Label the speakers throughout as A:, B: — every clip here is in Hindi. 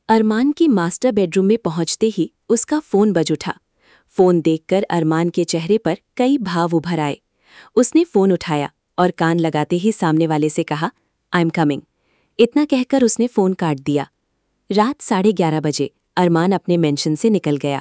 A: अरमान की मास्टर बेडरूम में पहुंचते ही उसका फोन बज उठा। फोन देखकर अरमान के चेहरे पर कई भाव उभर आए। उसने फोन उठाया और कान लगाते ही सामने वाले से कहा, आई एम कमिंग। इतना कहकर उसने फोन काट दिया। रात 11:30 बजे अरमान अपने मेंशन से निकल गया।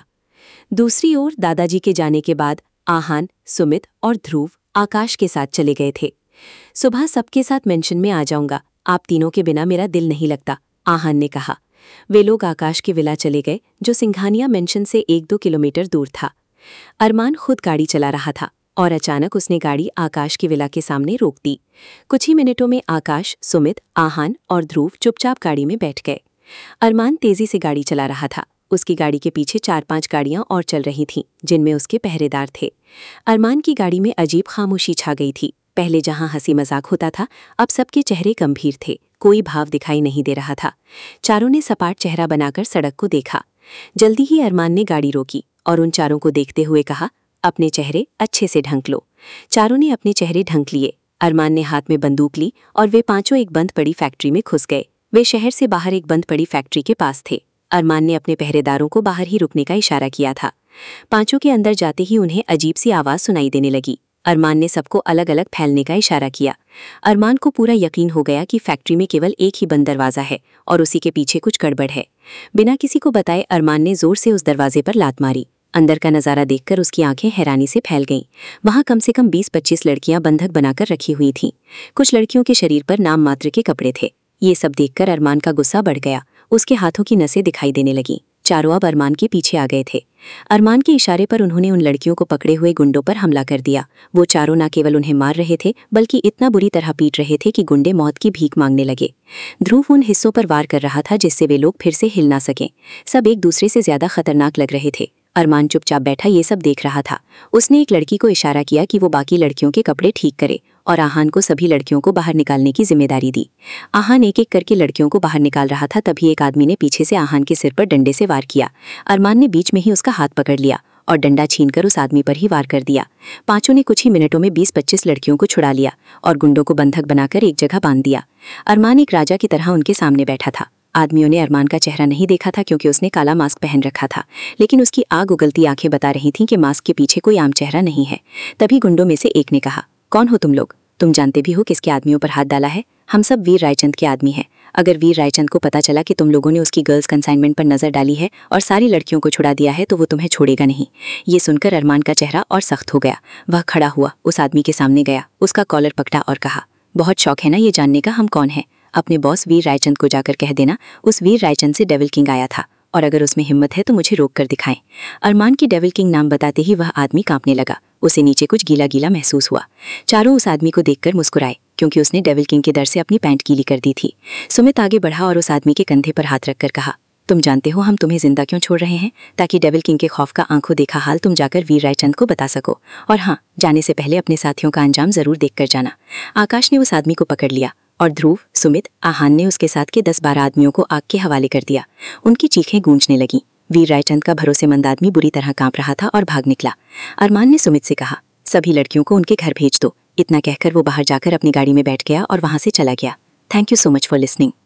A: दूसरी ओर दादाजी के जाने के बाद आहान, सुमित और ध्रुव आकाश के साथ चले गए थे। सुबह सबके साथ मेंशन में आ जाऊंगा, आप तीनों के बिना मेरा दिल नहीं लगता, आहान ने कहा। वे लोग आकाश के विला चले गए, जो सिंघानिया मेंशन से 1-2 किलोमीटर दूर था। अरमान खुद गाड़ी चला रहा था और अचानक उसने गाड़ी आकाश के विला के सामने रोक दी। कुछ ही मिनटों में आकाश, सुमित, आहान और ध्रुव चुपचाप गाड़ी में बैठ गए। अरमान तेजी से गाड़ी चला रहा था। उसकी गाड़ी के पीछे 4-5 गाड़ियां और चल रही थीं, जिनमें उसके पहरेदार थे। अरमान की गाड़ी में अजीब खामोशी छा गई थी। पहले जहां हंसी मजाक होता था, अब सबके चेहरे गंभीर थे। कोई भाव दिखाई नहीं दे रहा था। चारों ने सपाट चेहरा बनाकर सड़क को देखा। जल्दी ही अरमान ने गाड़ी रोकी और उन चारों को देखते हुए कहा, अपने चेहरे अच्छे से ढंक लो। चारों ने अपने चेहरे ढंक लिए। अरमान ने हाथ में बंदूक ली और वे पांचों एक बंद पड़ी फैक्ट्री में घुस गए। वे शहर से बाहर एक बंद पड़ी फैक्ट्री के पास थे। अरमान ने अपने पहरेदारों को बाहर ही रुकने का इशारा किया था। पांचों के अंदर जाते ही उन्हें अजीब सी आवाज सुनाई देने लगी। अरमान ने सबको अलग अलग फैलने का इशारा किया। अरमान को पूरा यकीन हो गया कि फैक्ट्री में केवल एक ही बंद दरवाजा है और उसी के पीछे कुछ गड़बड़ है। बिना किसी को बताए अरमान ने जोर से उस दरवाजे पर लात मारी। अंदर का नजारा देखकर उसकी आंखें हैरानी से फैल गईं। वहां कम से कम 20-25 लड़कियां बंधक बनाकर रखी हुई थीं। कुछ लड़कियों के शरीर पर नाम मात्र के कपड़े थे। ये सब देखकर अरमान का गुस्सा बढ़ गया। उसके हाथों की नसें दिखाई देने लगीं। चारों अब अरमान के पीछे आ गए थे। अरमान के इशारे पर उन्होंने उन लड़कियों को पकड़े हुए गुंडों पर हमला कर दिया। वो चारों न केवल उन्हें मार रहे थे, बल्कि इतना बुरी तरह पीट रहे थे कि गुंडे मौत की भीख मांगने लगे। ध्रुव उन हिस्सों पर वार कर रहा था जिससे वे लोग फिर से हिल ना सकें। सब एक दूसरे से ज्यादा खतरनाक लग रहे थे। अरमान चुपचाप बैठा ये सब देख रहा था। उसने एक लड़की को इशारा किया कि वो बाकी लड़कियों के कपड़े ठीक करे और आहान को सभी लड़कियों को बाहर निकालने की जिम्मेदारी दी। आहान एक एक करके लड़कियों को बाहर निकाल रहा था, तभी एक आदमी ने पीछे से आहान के सिर पर डंडे से वार किया। अरमान ने बीच में ही उसका हाथ पकड़ लिया और डंडा छीनकर उस आदमी पर ही वार कर दिया। पांचों ने कुछ ही मिनटों में 20-25 लड़कियों को छुड़ा लिया और गुंडों को बंधक बनाकर एक जगह बांध दिया। अरमान एक राजा की तरह उनके सामने बैठा था। आदमियों ने अरमान का चेहरा नहीं देखा था क्योंकि उसने काला मास्क पहन रखा था, लेकिन उसकी आग उगलती आंखें बता रही थीं कि मास्क के पीछे कोई आम चेहरा नहीं है। तभी गुंडों में से एक ने कहा, कौन हो तुम लोग? तुम जानते भी हो किसके आदमियों पर हाथ डाला है? हम सब वीर रायचंद के आदमी हैं। अगर वीर रायचंद को पता चला कि तुम लोगों ने उसकी गर्ल्स कंसाइनमेंट पर नजर डाली है और सारी लड़कियों को छुड़ा दिया है तो वो तुम्हें छोड़ेगा नहीं। ये सुनकर अरमान का चेहरा और सख्त हो गया। वह खड़ा हुआ, उस आदमी के सामने गया, उसका कॉलर पकड़ा और कहा, बहुत शौक है ना ये जानने का हम कौन है? अपने बॉस वीर रायचंद को जाकर कह देना उस वीर रायचंद से डेविल किंग आया था और अगर उसमें हिम्मत है तो मुझे रोक कर दिखाएं। अरमान की डेविल किंग नाम बताते ही वह आदमी कांपने लगा। उसे नीचे कुछ गीला गीला महसूस हुआ। चारों उस आदमी को देखकर मुस्कुराए क्योंकि उसने डेविल किंग के डर से अपनी पैंट गीली कर दी थी। सुमित आगे बढ़ा और उस आदमी के कंधे पर हाथ रखकर कहा, तुम जानते हो हम तुम्हें जिंदा क्यों छोड़ रहे हैं? ताकि डेविल किंग के खौफ का आंखों देखा हाल तुम जाकर वीर रायचंद को बता सको। और हाँ, जाने से पहले अपने साथियों का अंजाम जरूर देखकर जाना। आकाश ने उस आदमी को पकड़ लिया और ध्रुव, सुमित, आहान ने उसके साथ के 10-12 आदमियों को आग के हवाले कर दिया। उनकी चीखें गूंजने लगीं। वीर रायचंद का भरोसेमंद आदमी बुरी तरह कांप रहा था और भाग निकला। अरमान ने सुमित से कहा, सभी लड़कियों को उनके घर भेज दो। इतना कहकर वो बाहर जाकर अपनी गाड़ी में बैठ गया और वहां से चला गया। Thank you so much for listening.